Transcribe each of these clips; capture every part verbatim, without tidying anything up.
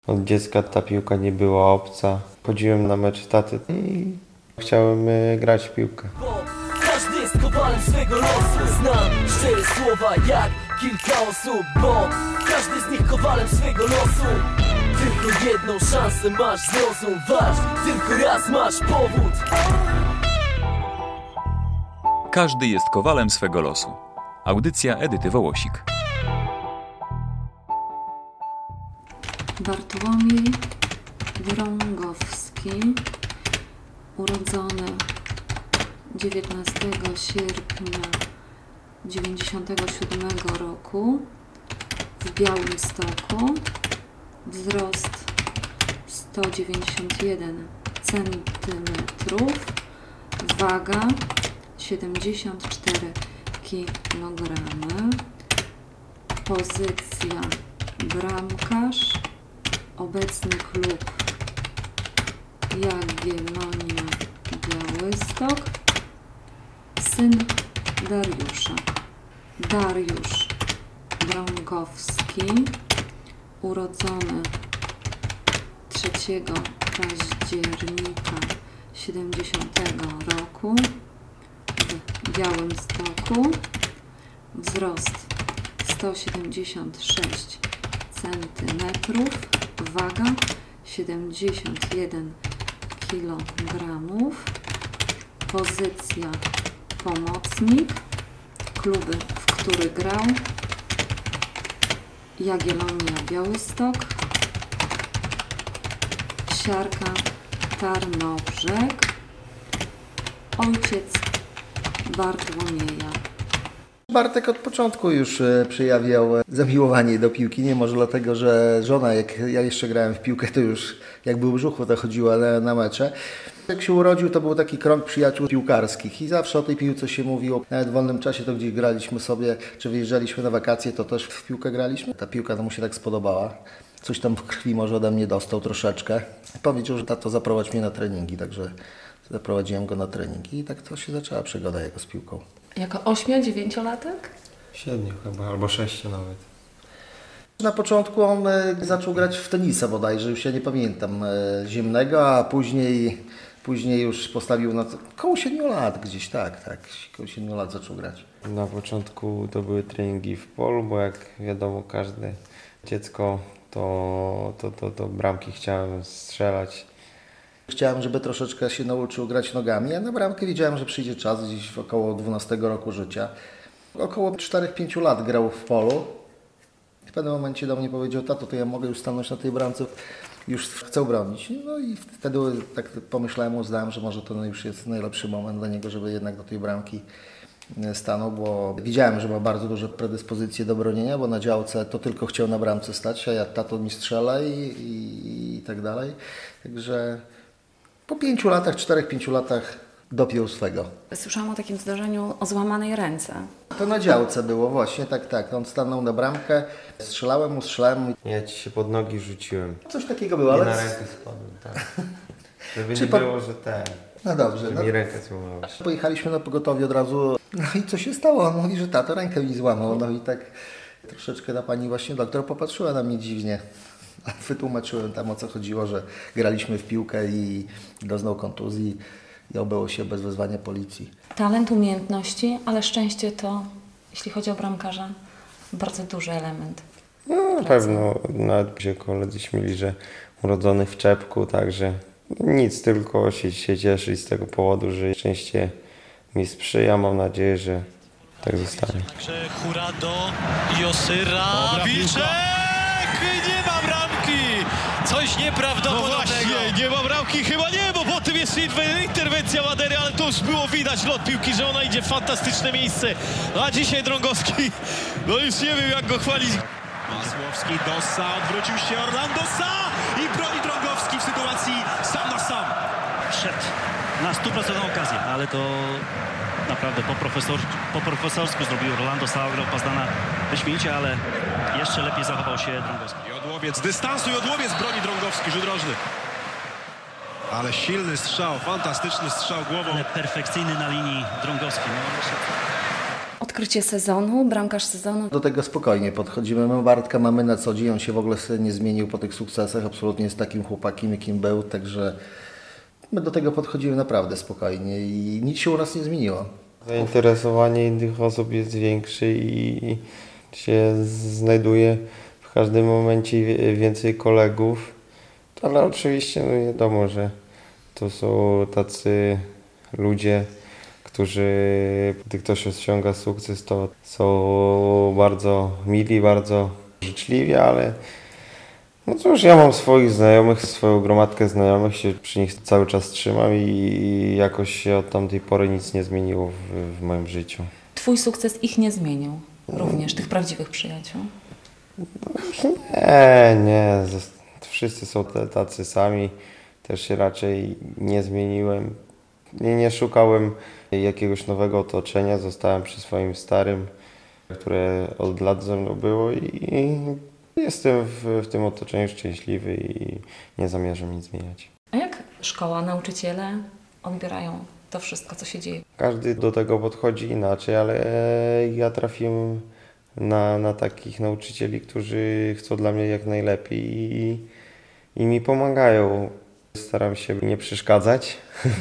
Od dziecka ta piłka nie była obca. Chodziłem na mecz taty i chciałem e, grać w piłkę. Bo każdy jest kowalem swego losu. Znam szczere słowa jak kilka osób, bo każdy z nich kowalem swego losu. Tylko jedną szansę masz, zrozum, waż. Tylko raz masz powód. Każdy jest kowalem swego losu. Audycja Edyty Wołosik. Bartłomiej Drągowski, urodzony dziewiętnastego sierpnia dziewięćdziesiątego siódmego roku w Białymstoku, wzrost sto dziewięćdziesiąt jeden centymetrów, waga siedemdziesiąt cztery kilogramy, pozycja bramkarz, obecny klub Jagiellonia Białystok, syn Dariusza. Dariusz Drągowski, urodzony trzeciego października siedemdziesiątego roku w Białymstoku, wzrost sto siedemdziesiąt sześć centymetrów, waga siedemdziesiąt jeden kilogramów, pozycja pomocnik, kluby, w których grał: Jagiellonia Białystok, Siarka Tarnobrzeg, ojciec Bartłomieja. Bartek od początku już przejawiał zamiłowanie do piłki. Nie może dlatego, że żona, jak ja jeszcze grałem w piłkę, to już jak był w brzuchu, to chodziła na, na mecze. Jak się urodził, to był taki krąg przyjaciół piłkarskich i zawsze o tej piłce się mówiło. Nawet w wolnym czasie to gdzieś graliśmy sobie, czy wyjeżdżaliśmy na wakacje, to też w piłkę graliśmy. Ta piłka to mu się tak spodobała. Coś tam w krwi może ode mnie dostał troszeczkę. Powiedział, że tato zaprowadź mnie na treningi, także zaprowadziłem go na treningi i tak to się zaczęła przygoda jego z piłką. Jako ośmiu-dziewięciolatek? Siedmiu chyba, albo sześciu nawet. Na początku on zaczął grać w tenisa bodajże, już ja nie pamiętam, ziemnego, a później, później już postawił na koło siedmiu lat gdzieś, tak, tak, koło siedmiu lat zaczął grać. Na początku to były treningi w polu, bo jak wiadomo każde dziecko to, to, to, to bramki chciałem strzelać. Chciałem, żeby troszeczkę się nauczył grać nogami, a na bramkę wiedziałem, że przyjdzie czas gdzieś w około dwunastego roku życia. Około czterech pięciu lat grał w polu. W pewnym momencie do mnie powiedział: tato, to ja mogę już stanąć na tej bramce, już chcę bronić. No i wtedy tak pomyślałem, uznałem, że może to już jest najlepszy moment dla niego, żeby jednak do tej bramki stanął, bo widziałem, że ma bardzo duże predyspozycje do bronienia, bo na działce to tylko chciał na bramce stać, a ja tato mi strzela i, i, i tak dalej. Także po pięciu latach, czterech, pięciu latach dopiął swego. Słyszałam o takim zdarzeniu o złamanej ręce. To na działce było właśnie, tak, tak. On stanął na bramkę, strzelałem mu, strzelałem mu. Ja ci się pod nogi rzuciłem. Coś takiego było, I ale... na rękę spadłem, tak. Żeby Czy nie po- było, że ten, No dobrze. że No. mi rękę złamałeś. Pojechaliśmy na pogotowie od razu. No i co się stało? On mówi, że tato rękę mi złamał. No i tak troszeczkę ta pani właśnie doktor popatrzyła na mnie dziwnie. A wytłumaczyłem tam, o co chodziło, że graliśmy w piłkę i doznał kontuzji i obyło się bez wezwania policji. Talent, umiejętności, ale szczęście to, jeśli chodzi o bramkarza, bardzo duży element. No na pewno, nawet się koledzy śmieli, że urodzony w czepku, także nic, tylko się, się cieszyć z tego powodu, że szczęście mi sprzyja. Mam nadzieję, że tak zostanie. Także Hurado, Josyra, Wilczek! Nie ma bramki! Coś nieprawdopodobnego. No właśnie, nie ma bramki, chyba nie, bo potem jest interwencja Madery, ale to już było widać lot piłki, że ona idzie w fantastyczne miejsce. No a dzisiaj Drągowski, no już nie wiem jak go chwalić. Masłowski, Dossa, odwrócił się Orlandosa i broni Drągowski w sytuacji sam na sam. Szedł na stuprocentową okazję, ale to naprawdę po, profesor, po profesorsku zrobił Orlando Sała, grał Pazdana wyśmienicie, ale jeszcze lepiej zachował się Drągowski. I odłowiec dystansu i odłowiec broni Drągowski, rzut rożny. Ale silny strzał, fantastyczny strzał głową. Ale perfekcyjny na linii Drągowski. No, Odkrycie sezonu, bramkarz sezonu. Do tego spokojnie podchodzimy. My Bartka mamy na co dzień, on się w ogóle nie zmienił po tych sukcesach, absolutnie jest takim chłopakiem, jakim był, także my do tego podchodzimy naprawdę spokojnie i nic się u nas nie zmieniło. Zainteresowanie innych osób jest większe i się znajduje w każdym momencie więcej kolegów, ale oczywiście no wiadomo, że to są tacy ludzie, którzy, gdy ktoś osiąga sukces, to są bardzo mili, bardzo życzliwi, ale no cóż, ja mam swoich znajomych, swoją gromadkę znajomych, się przy nich cały czas trzymam i jakoś się od tamtej pory nic nie zmieniło w, w moim życiu. Twój sukces ich nie zmienił, również tych prawdziwych przyjaciół? Nie, nie, wszyscy są tacy sami, też się raczej nie zmieniłem. Nie, nie szukałem jakiegoś nowego otoczenia, zostałem przy swoim starym, które od lat ze mną było i jestem w, w tym otoczeniu szczęśliwy i nie zamierzam nic zmieniać. A jak szkoła, nauczyciele odbierają to wszystko, co się dzieje? Każdy do tego podchodzi inaczej, ale ja trafiłem na, na takich nauczycieli, którzy chcą dla mnie jak najlepiej i, i mi pomagają. Staram się nie przeszkadzać.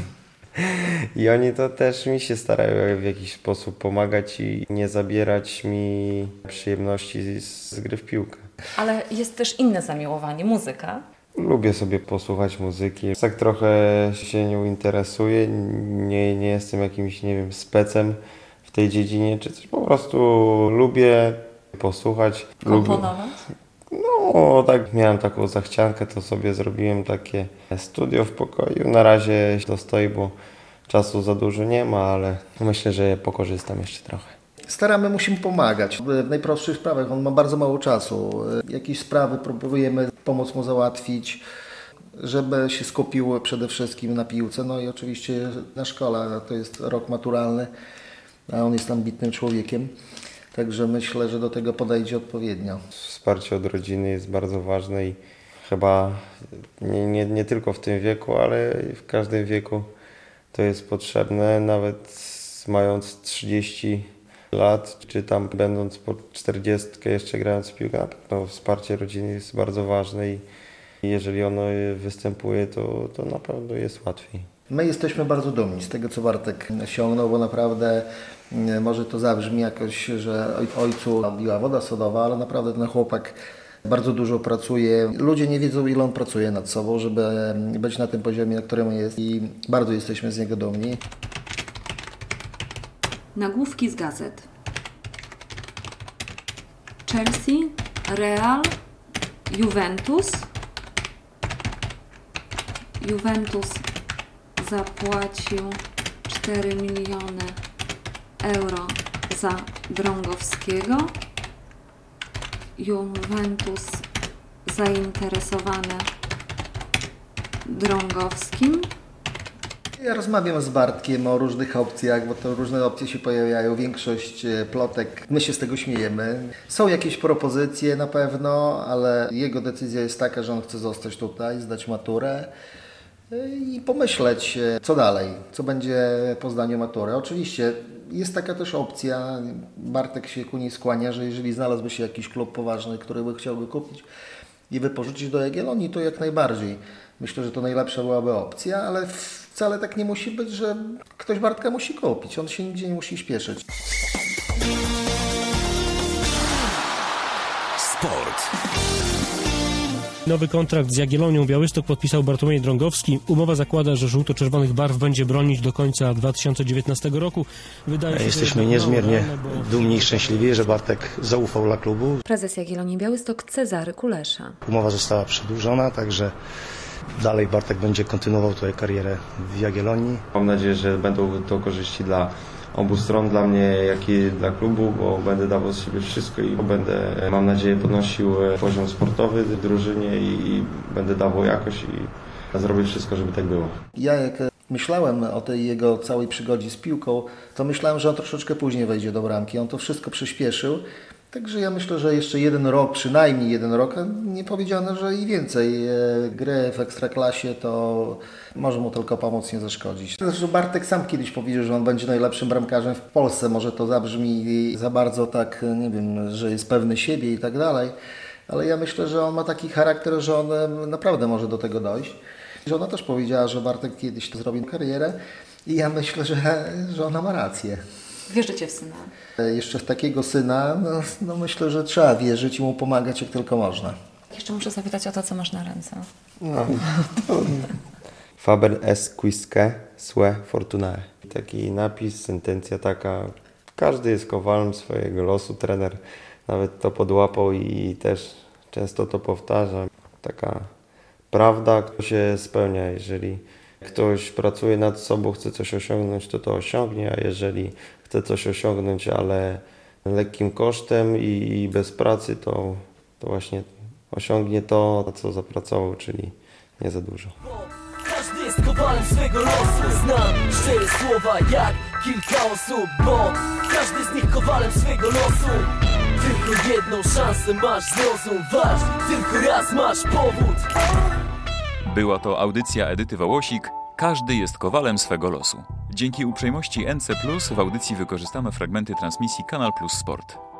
I oni to też mi się starają w jakiś sposób pomagać i nie zabierać mi przyjemności z gry w piłkę. Ale jest też inne zamiłowanie, muzyka. Lubię sobie posłuchać muzyki. Tak trochę się nią interesuję. Nie, nie jestem jakimś, nie wiem, specem w tej dziedzinie, czy coś. Po prostu lubię posłuchać. Komponować? No, tak miałem taką zachciankę, to sobie zrobiłem takie studio w pokoju. Na razie to stoi, bo czasu za dużo nie ma, ale myślę, że pokorzystam jeszcze trochę. Staramy mu się pomagać. W najprostszych sprawach on ma bardzo mało czasu. Jakieś sprawy próbujemy pomóc mu załatwić, żeby się skupił przede wszystkim na piłce. No i oczywiście na szkole, to jest rok maturalny, a on jest ambitnym człowiekiem. Także myślę, że do tego podejdzie odpowiednio. Wsparcie od rodziny jest bardzo ważne i chyba nie, nie, nie tylko w tym wieku, ale w każdym wieku to jest potrzebne. Nawet mając trzydzieści lat, czy tam będąc po czterdziestkę jeszcze grając w piłkę, na pewno wsparcie rodziny jest bardzo ważne i jeżeli ono występuje, to, to na pewno jest łatwiej. My jesteśmy bardzo dumni z tego, co Bartek osiągnął, bo naprawdę może to zabrzmi jakoś, że ojcu biła woda sodowa, ale naprawdę ten chłopak bardzo dużo pracuje. Ludzie nie wiedzą, ile on pracuje nad sobą, żeby być na tym poziomie, na którym jest i bardzo jesteśmy z niego dumni. Nagłówki z gazet. Chelsea, Real, Juventus. Juventus zapłacił cztery miliony euro za Drągowskiego. Juventus zainteresowany Drągowskim. Ja rozmawiam z Bartkiem o różnych opcjach, bo to różne opcje się pojawiają, większość plotek, my się z tego śmiejemy. Są jakieś propozycje na pewno, ale jego decyzja jest taka, że on chce zostać tutaj, zdać maturę i pomyśleć, co dalej, co będzie po zdaniu matury. Oczywiście jest taka też opcja, Bartek się ku niej skłania, że jeżeli znalazłby się jakiś klub poważny, który by chciał go kupić i wypożyczyć do Jagiellonii, to jak najbardziej. Myślę, że to najlepsza byłaby opcja, ale wcale tak nie musi być, że ktoś Bartka musi kupić. On się nigdzie nie musi śpieszyć. Sport. Nowy kontrakt z Jagiellonią Białystok podpisał Bartłomiej Drągowski. Umowa zakłada, że żółto-czerwonych barw będzie bronić do końca dwa tysiące dziewiętnastego roku. Wydaje się, Jesteśmy niezmiernie bo... dumni i szczęśliwi, że Bartek zaufał dla klubu. Prezes Jagiellonii Białystok Cezary Kulesza. Umowa została przedłużona, także dalej Bartek będzie kontynuował tutaj karierę w Jagiellonii. Mam nadzieję, że będą to korzyści dla obu stron, dla mnie, jak i dla klubu, bo będę dawał z siebie wszystko i będę, mam nadzieję, podnosił poziom sportowy w drużynie i będę dawał jakość i zrobię wszystko, żeby tak było. Ja jak myślałem o tej jego całej przygodzie z piłką, to myślałem, że on troszeczkę później wejdzie do bramki. On to wszystko przyspieszył Także ja myślę, że jeszcze jeden rok, przynajmniej jeden rok, a nie powiedziane, że i więcej. Gry w Ekstraklasie to może mu tylko pomóc, nie zaszkodzić. Zresztą Bartek sam kiedyś powiedział, że on będzie najlepszym bramkarzem w Polsce. Może to zabrzmi za bardzo tak, nie wiem, że jest pewny siebie i tak dalej, ale ja myślę, że on ma taki charakter, że on naprawdę może do tego dojść. Żona też powiedziała, że Bartek kiedyś to zrobi karierę i ja myślę, że, że ona ma rację. Wierzycie w syna? Jeszcze w takiego syna, no, no myślę, że trzeba wierzyć i mu pomagać jak tylko można. Jeszcze muszę zapytać o to, co masz na ręce. No. Faber est quisque sue fortunae. Taki napis, sentencja taka. Każdy jest kowalem swojego losu. Trener nawet to podłapał i też często to powtarza. Taka prawda, która się spełnia. Jeżeli ktoś pracuje nad sobą, chce coś osiągnąć, to to osiągnie, a jeżeli chce coś osiągnąć, ale lekkim kosztem i, i bez pracy, to, to właśnie osiągnie to, na co zapracował, czyli nie za dużo. Każdy jest kowalem swego losu. Znam szczere słowa jak kilka osób, bo każdy z nich kowalem swego losu. Tylko jedną szansę masz, zrozum, waż, tylko raz masz powód. Była to audycja Edyty Wołosik. Każdy jest kowalem swego losu. Dzięki uprzejmości N C plus w audycji wykorzystamy fragmenty transmisji Kanal Plus Sport.